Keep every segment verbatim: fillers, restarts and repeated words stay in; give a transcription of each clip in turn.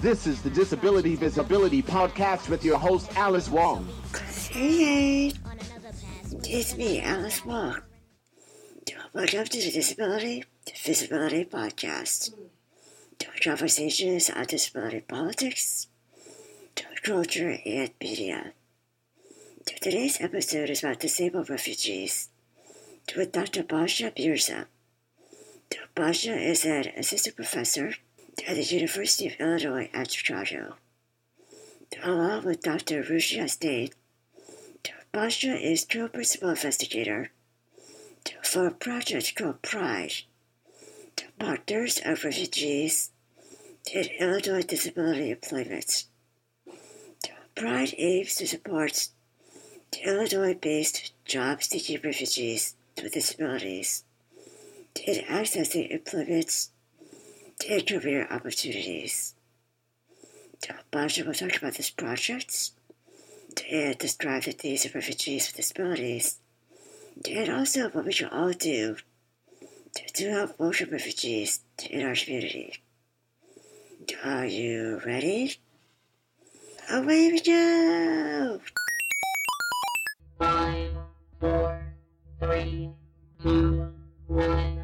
This is the Disability Visibility Podcast with your host, Alice Wong. Hey, hey, it's me, Alice Wong. Welcome to the Disability Visibility Podcast. To conversations on disability politics, to culture and media. To today's episode is about disabled refugees. With Doctor Basha Mirza. Basha is an assistant professor at the University of Illinois at Chicago. Along with Doctor Ruchia State, Basha is co-principal investigator for a project called PRIDE, Partners of Refugees in Illinois Disability Employment. PRIDE aims to support the Illinois-based job-seeking refugees with disabilities in accessing employment and career opportunities. Basha will talk about this project and describe the needs of refugees with disabilities, and also what we can all do to help welcome refugees in our community. Are you ready? Away we go! Five, four, three, two, one.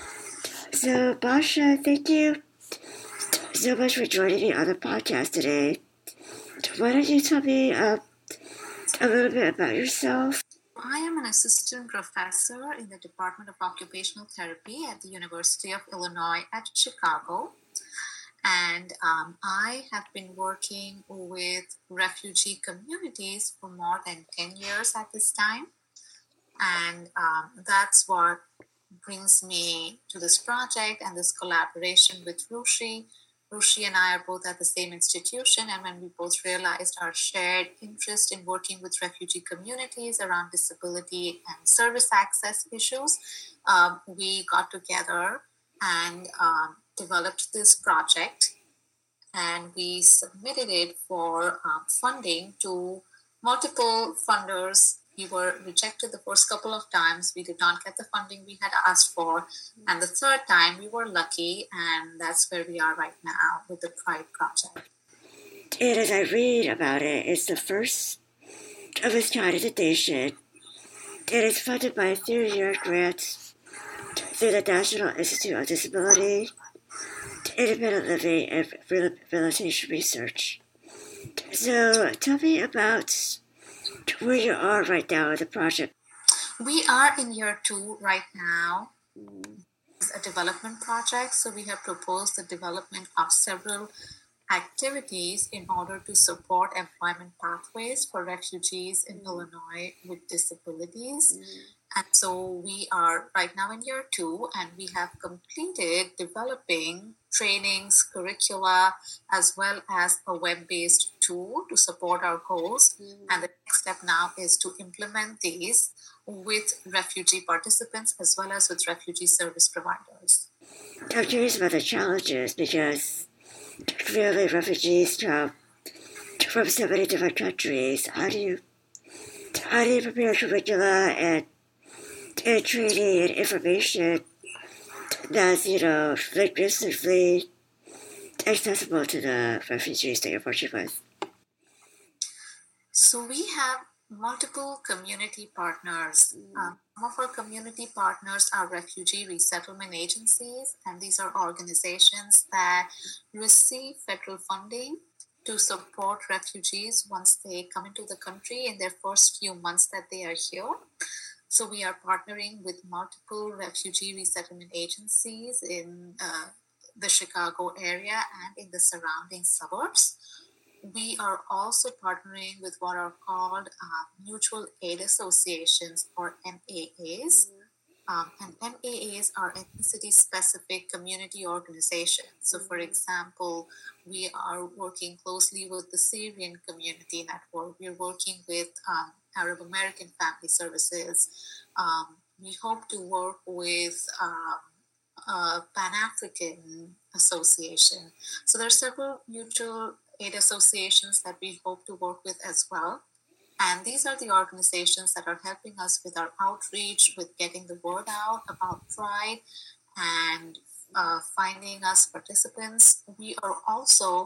So, Basha, thank you so much for joining me on the podcast today. Why don't you tell me uh, a little bit about yourself? I am an assistant professor in the Department of Occupational Therapy at the University of Illinois at Chicago. And um, I have been working with refugee communities for more than ten years at this time. And um, that's what brings me to this project and this collaboration with Ruchi. Ruchi and I are both at the same institution, and when we both realized our shared interest in working with refugee communities around disability and service access issues, um, we got together and um, developed this project, and we submitted it for um, funding to multiple funders. We were rejected the first couple of times. We did not get the funding we had asked for. And the third time, we were lucky, and that's where we are right now with the PRIDE project. And as I read about it, it's the first of its kind in the nation. It is funded by a three-year grant through the National Institute of Disability, Independent Living, and Rehabilitation Research. So tell me about where you are right now in the project. We are in year two right now. It's a development project, so we have proposed the development of several activities in order to support employment pathways for refugees in Illinois with disabilities. And so we are right now in year two, and we have completed developing trainings, curricula, as well as a web-based tool to support our goals. Mm-hmm. And the next step now is to implement these with refugee participants as well as with refugee service providers. I'm curious about the challenges because clearly refugees come from so many different countries. How do you, how do you prepare curricula and and training and information that's, you know, linguistically accessible to the refugees that you're working with? So we have multiple community partners. Mm. Um, some of our community partners are refugee resettlement agencies, and these are organizations that receive federal funding to support refugees once they come into the country in their first few months that they are here. So we are partnering with multiple refugee resettlement agencies in uh, the Chicago area and in the surrounding suburbs. We are also partnering with what are called uh, mutual aid associations, or M A As. Mm-hmm. Um, and M A As are ethnicity-specific community organizations. So, for example, we are working closely with the Syrian Community Network. We're working with um, Arab American Family Services. Um, we hope to work with um, a Pan-African Association. So there are several mutual aid associations that we hope to work with as well. And these are the organizations that are helping us with our outreach, with getting the word out about PRIDE and uh, finding us participants. We are also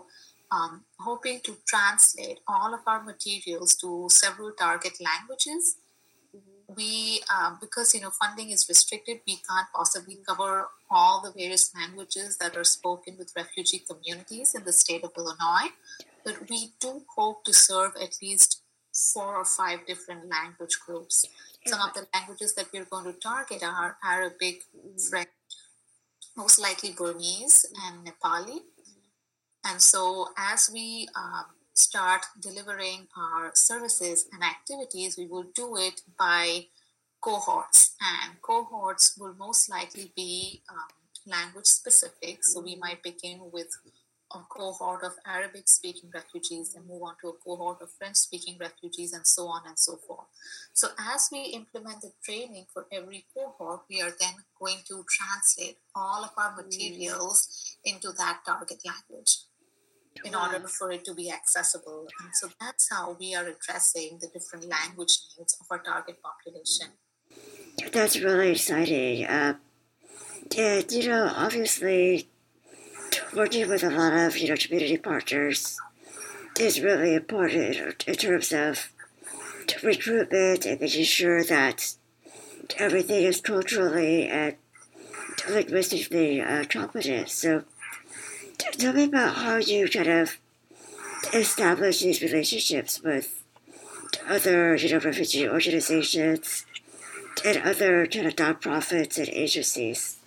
um, hoping to translate all of our materials to several target languages. We, uh, because you know funding is restricted, we can't possibly cover all the various languages that are spoken with refugee communities in the state of Illinois, but we do hope to serve at least four or five different language groups. Some of the languages that we're going to target are Arabic, French, most likely Burmese, and Nepali. And so as we um, start delivering our services and activities, we will do it by cohorts, and cohorts will most likely be um, language specific. So we might begin with a cohort of Arabic speaking refugees and move on to a cohort of French speaking refugees, and so on and so forth. So as we implement the training for every cohort, we are then going to translate all of our materials into that target language in order for it to be accessible. And so that's how we are addressing the different language needs of our target population. That's really exciting. Uh, yeah, you know, obviously, working with a lot of, you know, community partners is really important in terms of recruitment and making sure that everything is culturally and linguistically uh, competent. So, tell me about how you kind of establish these relationships with other, you know, refugee organizations and other kind of nonprofits and agencies.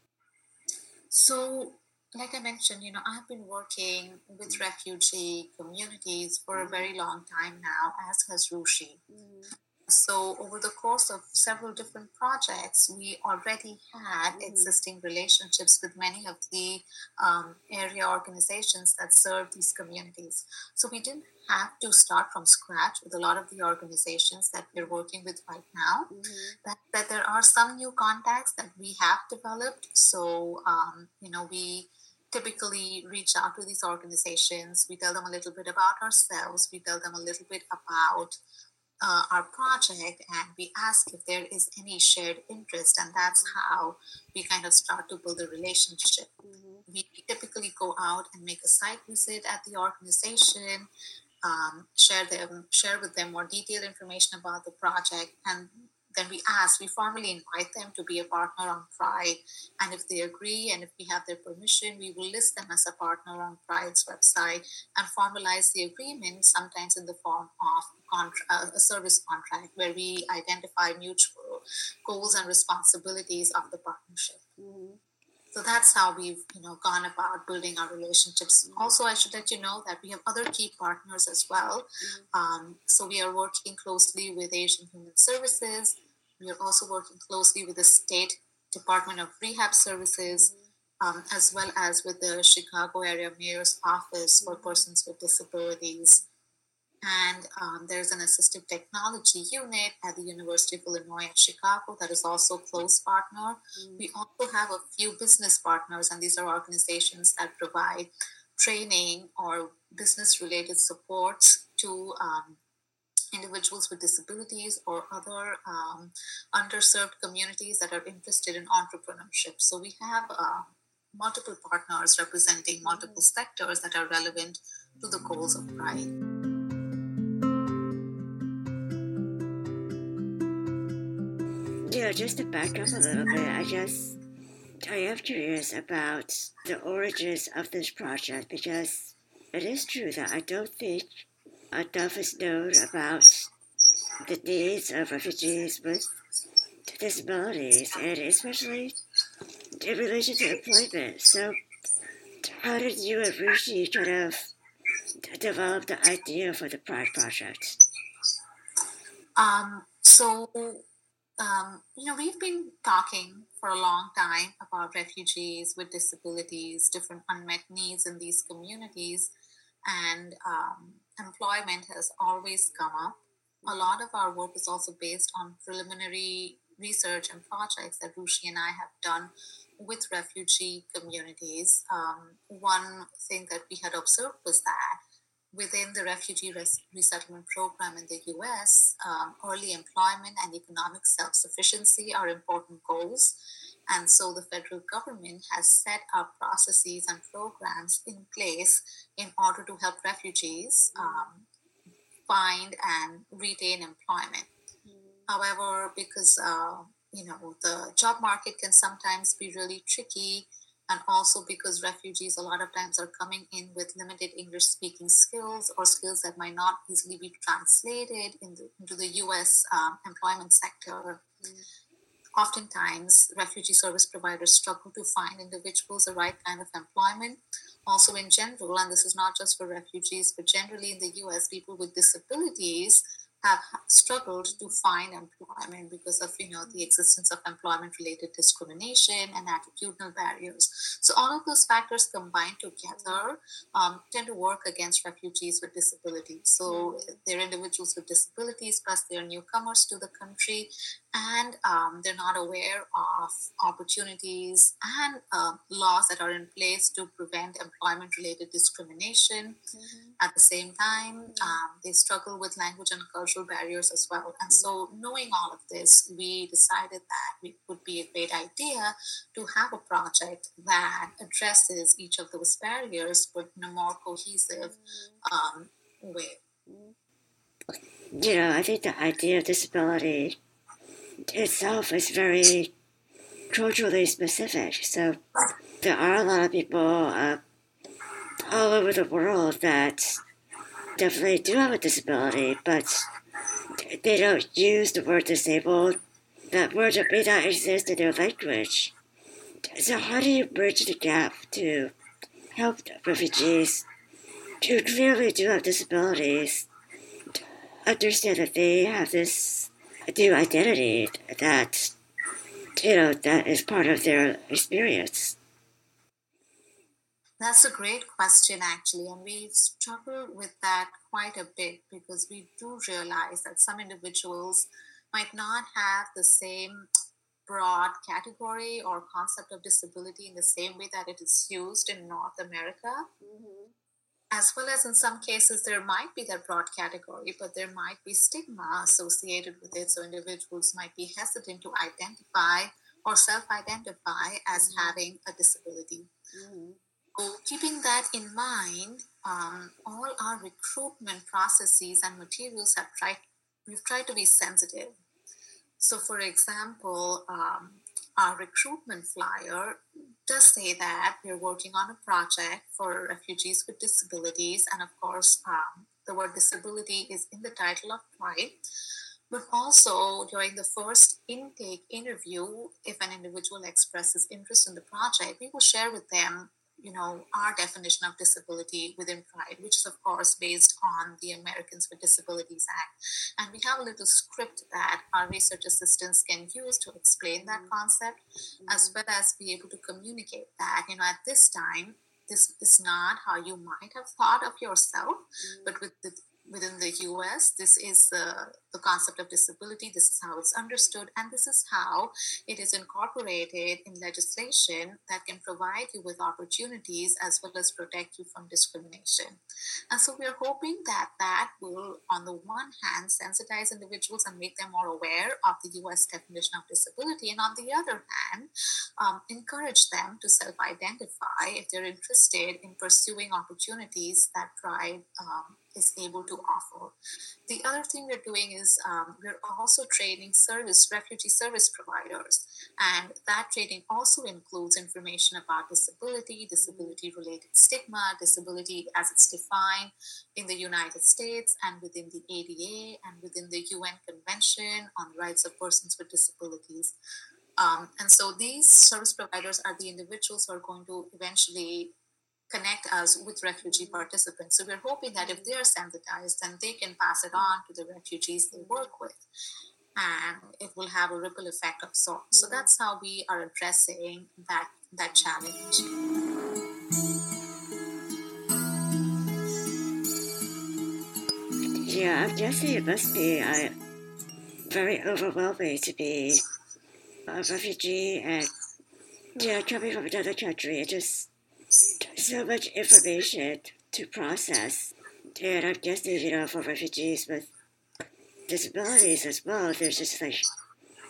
So, like I mentioned, you know, I've been working with refugee communities for a very long time now, as has Rushi. Mm. So, over the course of several different projects, we already had mm. existing relationships with many of the um, area organizations that serve these communities. So, we didn't have to start from scratch with a lot of the organizations that we're working with right now. Mm-hmm. That, that there are some new contacts that we have developed. So, um, you know, we typically reach out to these organizations. We tell them a little bit about ourselves. We tell them a little bit about uh, our project, and we ask if there is any shared interest. And that's how we kind of start to build a relationship. Mm-hmm. We typically go out and make a site visit at the organization, um, share them, share with them more detailed information about the project, and then we ask, we formally invite them to be a partner on Pride. And if they agree and if we have their permission, we will list them as a partner on Pride's website and formalize the agreement, sometimes in the form of contra- a service contract where we identify mutual goals and responsibilities of the partnership. Mm-hmm. So that's how we've, you know, gone about building our relationships. Mm-hmm. Also, I should let you know that we have other key partners as well. Mm-hmm. Um, so we are working closely with Asian Human Services. We are also working closely with the State Department of Rehab Services, mm-hmm. um, as well as with the Chicago Area Mayor's Office for Persons with Disabilities. And um, there's an assistive technology unit at the University of Illinois at Chicago that is also a close partner. Mm. We also have a few business partners, and these are organizations that provide training or business-related supports to um, individuals with disabilities or other um, underserved communities that are interested in entrepreneurship. So we have uh, multiple partners representing multiple sectors that are relevant to the goals of Pride. Yeah, just to back up a little bit, I guess I am curious about the origins of this project, because it is true that I don't think enough is known about the needs of refugees with disabilities, and especially in relation to employment. So, how did you and Rushi kind of develop the idea for the Pride project? Um, so, um, you know, we've been talking for a long time about refugees with disabilities, different unmet needs in these communities, and um, employment has always come up. A lot of our work is also based on preliminary research and projects that Rushi and I have done with refugee communities. Um, one thing that we had observed was that within the refugee res- resettlement program in the U S, um, early employment and economic self-sufficiency are important goals. And so the federal government has set up processes and programs in place in order to help refugees um, find and retain employment. However, because uh, you know the job market can sometimes be really tricky, and also because refugees a lot of times are coming in with limited English speaking skills or skills that might not easily be translated in the, into the U S um, employment sector. Mm. Oftentimes, refugee service providers struggle to find individuals the right kind of employment. Also, in general, and this is not just for refugees, but generally in the U S, people with disabilities have struggled to find employment because of, you know, the existence of employment-related discrimination and attitudinal barriers. So all of those factors combined together um, tend to work against refugees with disabilities. So they're individuals with disabilities, plus they're newcomers to the country, and um, they're not aware of opportunities and uh, laws that are in place to prevent employment-related discrimination. Mm-hmm. At the same time, mm-hmm. um, they struggle with language and cultural barriers as well. And so knowing all of this, we decided that it would be a great idea to have a project that addresses each of those barriers but in a more cohesive um, way. You know, I think the idea of disability itself is very culturally specific. So there are a lot of people uh, all over the world that definitely do have a disability, but they don't use the word disabled. That word may not exist in their language. So how do you bridge the gap to help refugees who clearly do have disabilities understand that they have this new identity that, you know, that is part of their experience? That's a great question, actually, and we've struggled with that quite a bit because we do realize that some individuals might not have the same broad category or concept of disability in the same way that it is used in North America. Mm-hmm. As well as in some cases, there might be that broad category, but there might be stigma associated with it. So individuals might be hesitant to identify or self-identify as mm-hmm. having a disability. Mm-hmm. So keeping that in mind, um, all our recruitment processes and materials have tried, we've tried to be sensitive. So for example, um, our recruitment flyer does say that we're working on a project for refugees with disabilities. And of course, um, the word disability is in the title of Pride. But also during the first intake interview, if an individual expresses interest in the project, we will share with them, you know, our definition of disability within Pride, which is of course based on the Americans with Disabilities Act. And we have a little script that our research assistants can use to explain that concept, mm-hmm. as well as be able to communicate that, you know, at this time, this is not how you might have thought of yourself, mm-hmm. but with the within the U S, this is uh, the concept of disability. This is how it's understood, and this is how it is incorporated in legislation that can provide you with opportunities as well as protect you from discrimination. And so we're hoping that that will, on the one hand, sensitize individuals and make them more aware of the U S definition of disability, and on the other hand, um, encourage them to self-identify if they're interested in pursuing opportunities that Pride um, is able to offer. The other thing we're doing is um, we're also training service refugee service providers, and that training also includes information about disability, disability-related stigma, disability as it's defined in the United States and within the A D A and within the U N Convention on the Rights of Persons with Disabilities. Um, and so these service providers are the individuals who are going to eventually connect us with refugee participants. So we're hoping that if they're sensitized, then they can pass it on to the refugees they work with, and it will have a ripple effect of sorts. So that's how we are addressing that that challenge. Yeah, I'm guessing it must be uh, very overwhelming to be a refugee and, you know, coming from another country. It just so much information to process. And I'm guessing, you know, for refugees with disabilities as well, there's just like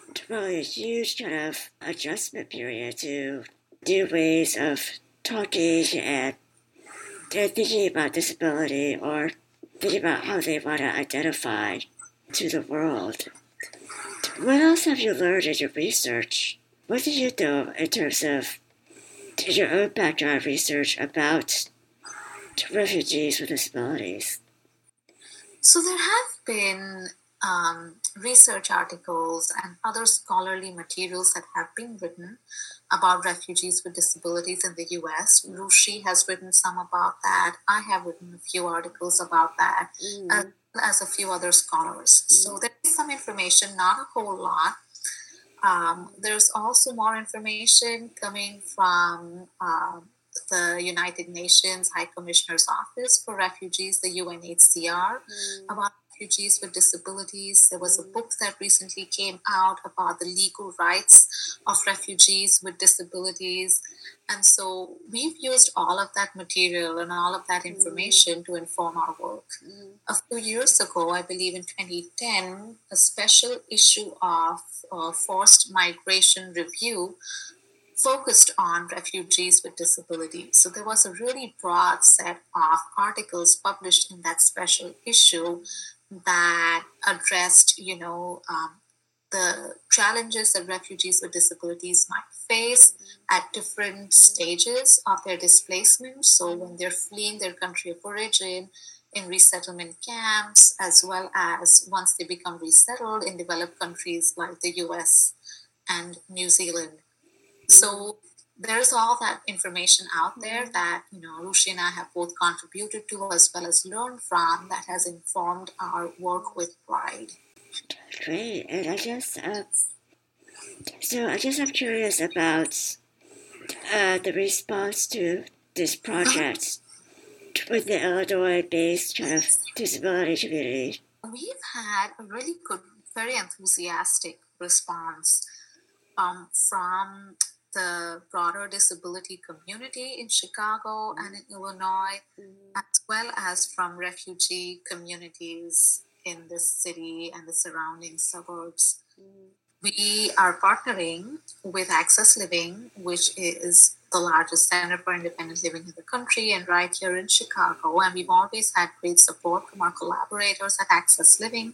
really a huge kind of adjustment period to new ways of talking and they're thinking about disability or thinking about how they want to identify to the world. What else have you learned in your research? What did you know in terms of your own background research about refugees with disabilities? So there have been um, research articles and other scholarly materials that have been written about refugees with disabilities in the U S. Rushi has written some about that. I have written a few articles about that, mm. as well as a few other scholars. Mm. So there is some information, not a whole lot. Um, there's also more information coming from uh, the United Nations High Commissioner's Office for Refugees, the U N H C R, mm. about refugees with disabilities. There was a book that recently came out about the legal rights of refugees with disabilities. And so we've used all of that material and all of that information mm. to inform our work. Mm. A few years ago, I believe in twenty ten, a special issue of uh, Forced Migration Review focused on refugees with disabilities. So there was a really broad set of articles published in that special issue that addressed, you know, um, the challenges that refugees with disabilities might face at different stages of their displacement. So when they're fleeing their country of origin, in resettlement camps, as well as once they become resettled in developed countries like the U S and New Zealand. So there's all that information out there that, you know, Rushi and I have both contributed to as well as learned from that has informed our work with Pride. Great. And I guess, uh, so I guess I'm curious about uh, the response to this project with the Illinois-based kind of disability community. We've had a really good, very enthusiastic response um, from the broader disability community in Chicago and in Illinois, mm-hmm. as well as from refugee communities in the city and the surrounding suburbs. Mm-hmm. We are partnering with Access Living, which is the largest center for independent living in the country and right here in Chicago. And we've always had great support from our collaborators at Access Living.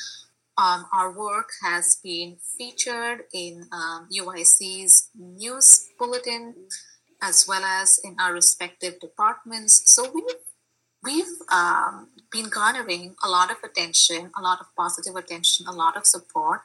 Um, our work has been featured in um, U I C's news bulletin, as well as in our respective departments. So we've, we've um, been garnering a lot of attention, a lot of positive attention, a lot of support.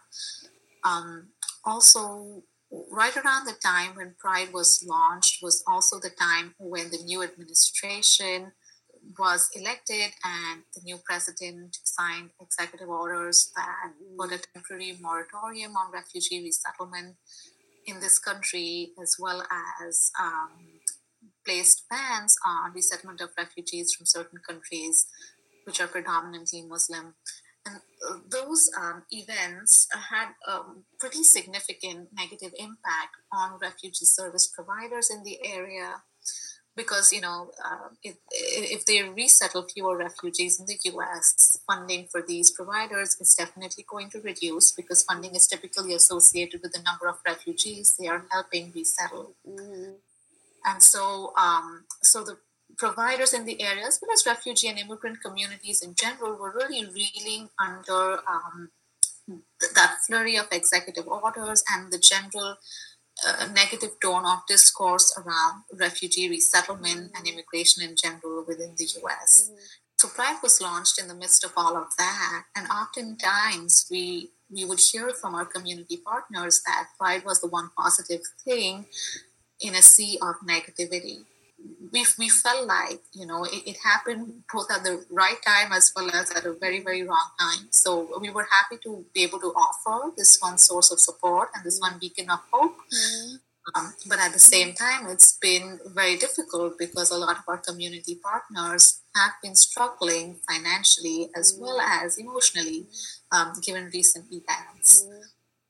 Um, also, right around the time when Pride was launched was also the time when the new administration was elected and the new president signed executive orders that put a temporary moratorium on refugee resettlement in this country, as well as um, placed bans on resettlement of refugees from certain countries which are predominantly Muslim. And uh, those um, events had a pretty significant negative impact on refugee service providers in the area. Because, you know, uh, if, if they resettle fewer refugees in the U S, funding for these providers is definitely going to reduce because funding is typically associated with the number of refugees they are helping resettle. Mm-hmm. And so, um, so the providers in the area, as well as refugee and immigrant communities in general, were really reeling under um, th- that flurry of executive orders and the general Uh, negative tone of discourse around refugee resettlement mm-hmm. and immigration in general within the U S. Mm-hmm. So Pride was launched in the midst of all of that. And oftentimes we, we would hear from our community partners that Pride was the one positive thing in a sea of negativity. We, we felt like, you know, it, it happened both at the right time as well as at a very, very wrong time. So we were happy to be able to offer this one source of support and this one beacon of hope. Mm-hmm. Um, but at the same time, it's been very difficult because a lot of our community partners have been struggling financially as well as emotionally, um, given recent events. Mm-hmm.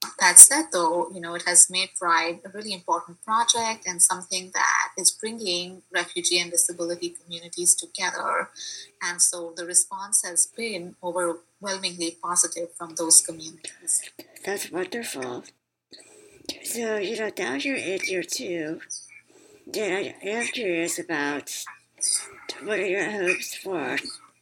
That said, though, you know, it has made Pride a really important project and something that is bringing refugee and disability communities together. And so the response has been overwhelmingly positive from those communities. That's wonderful. So, you know, now you're in year two, and I am curious about what are your hopes for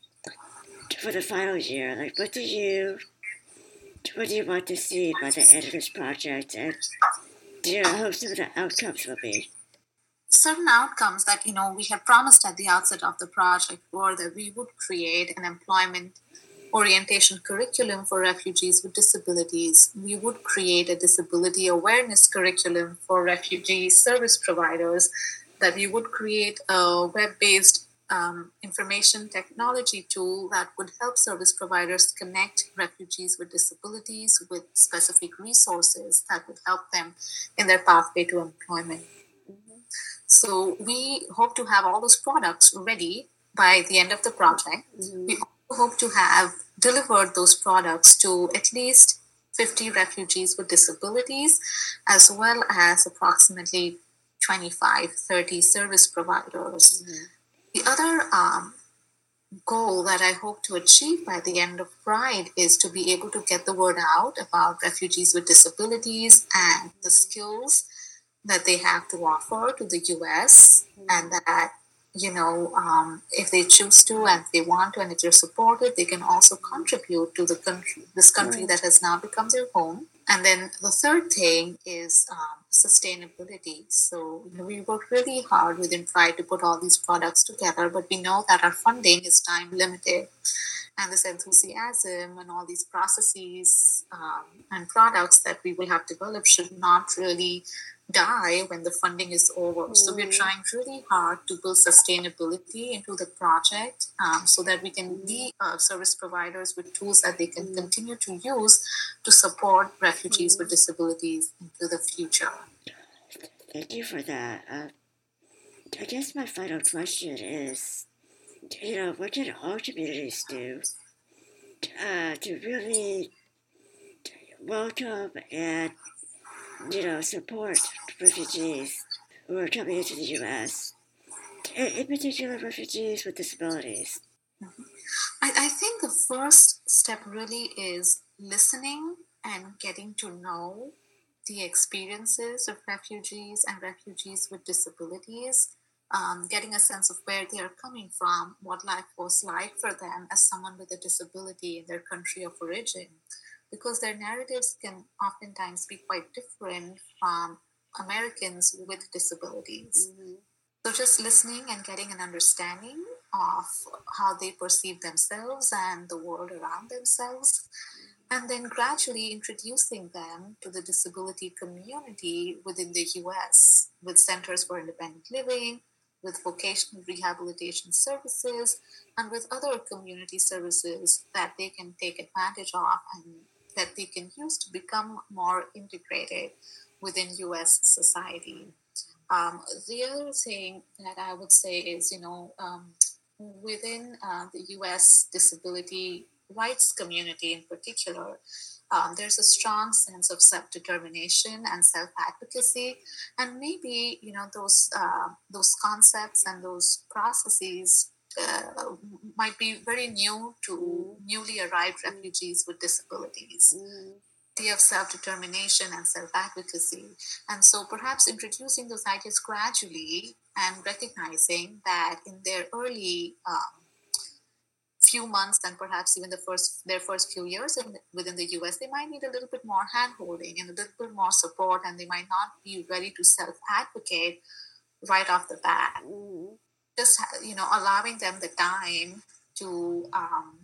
for the final year? Like, what do you what do you want to see by the end of this project, and do you hope some of the outcomes will be? Certain outcomes that, you know, we had promised at the outset of the project were that we would create an employment orientation curriculum for refugees with disabilities. We would create a disability awareness curriculum for refugee service providers, that we would create a web-based um, information technology tool that would help service providers connect refugees with disabilities with specific resources that would help them in their pathway to employment. So we hope to have all those products ready by the end of the project. Mm-hmm. We also hope to have delivered those products to at least fifty refugees with disabilities, as well as approximately twenty-five, thirty service providers. Mm-hmm. The other um, goal that I hope to achieve by the end of Pride is to be able to get the word out about refugees with disabilities and the skills that they have to offer to the U S, mm-hmm. and that, you know, um, if they choose to and if they want to and if they're supported, they can also contribute to the country, this country mm-hmm. that has now become their home. And then the third thing is um, sustainability. So, you know, we work really hard within Pride to put all these products together, but we know that our funding is time limited. And this enthusiasm and all these processes um, and products that we will have developed should not really die when the funding is over. Mm. So we're trying really hard to build sustainability into the project um, so that we can mm. be uh, service providers with tools that they can mm. continue to use to support refugees mm. with disabilities into the future. Thank you for that. Uh, I guess my final question is, you know, what can all communities do uh, to really welcome and, you know, support refugees who are coming into the U S, in, in particular refugees with disabilities? Mm-hmm. I, I think the first step really is listening and getting to know the experiences of refugees and refugees with disabilities, um, getting a sense of where they are coming from, what life was like for them as someone with a disability in their country of origin, because their narratives can oftentimes be quite different from Americans with disabilities. Mm-hmm. So just listening and getting an understanding of how they perceive themselves and the world around themselves, and then gradually introducing them to the disability community within the U S with Centers for Independent Living, with vocational rehabilitation services, and with other community services that they can take advantage of and that they can use to become more integrated within U S society. Um, the other thing that I would say is, you know, um, within uh, the U S disability rights community in particular, um, there's a strong sense of self-determination and self-advocacy, and maybe, you know, those uh, those concepts and those processes uh, might be very new to newly arrived refugees with disabilities. Mm. Of self-determination and self-advocacy. And so perhaps introducing those ideas gradually and recognizing that in their early um, few months and perhaps even the first their first few years in, within the U S, they might need a little bit more hand-holding and a little bit more support, and they might not be ready to self-advocate right off the bat. Mm. Just, you know, allowing them the time to um,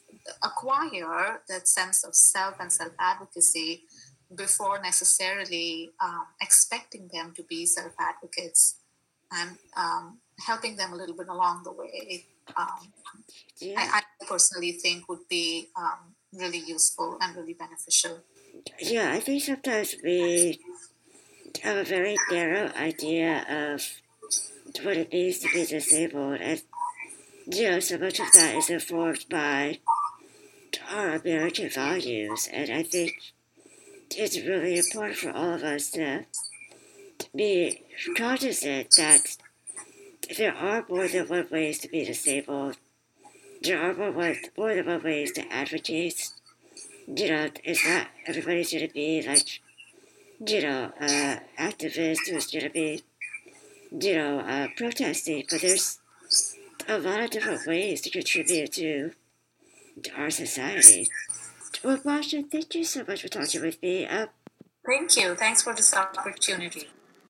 acquire that sense of self and self-advocacy before necessarily um, expecting them to be self-advocates, and um, helping them a little bit along the way. Um, yeah. I, I personally think would be um, really useful and really beneficial. Yeah, I think sometimes we have a very narrow idea of what it means to be disabled, and, you know, so much of that is informed by our American values, and I think it's really important for all of us to be cognizant that there are more than one ways to be disabled. There are more, one, more than one ways to advocate. You know, it's not everybody's going to be like, you know, uh, activist who's going to be, you know, uh, protesting, but there's a lot of different ways to contribute to, to our society. Well, Masha, thank you so much for talking with me. Uh, Thank you. Thanks for this opportunity.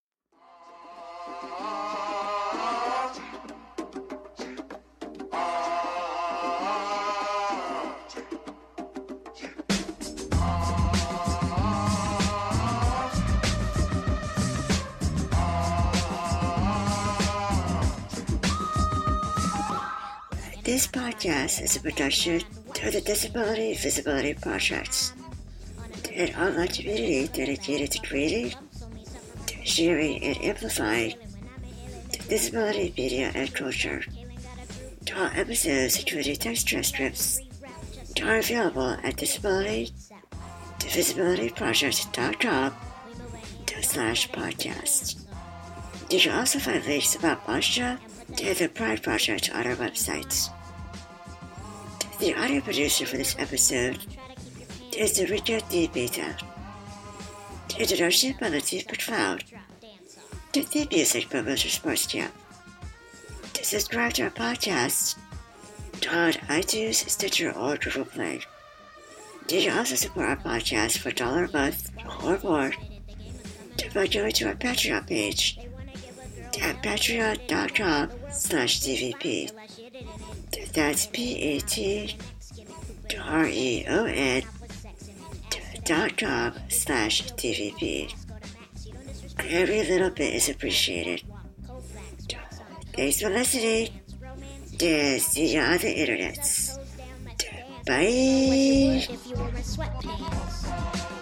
This podcast is a production of the Disability Visibility Project, an online community dedicated to creating, sharing, and amplifying disability media and culture. All episodes, including text transcripts, are available at disability visibility project dot com slash podcast. You can also find links about Masha and the Pride Project on our website. The audio producer for this episode is Enrique D. Beta. Introduction by Latif McLeod. The theme music by Motor Sports Camp. To subscribe to our podcast on iTunes, Stitcher, or Google Play. You can also support our podcast for a dollar a month or more by going to our Patreon page at patreon dot com slash D V P. That's P-A-T-R-E-O-N dot com slash D V P. Every little bit is appreciated. Thanks for listening, and see you on the internet. Bye!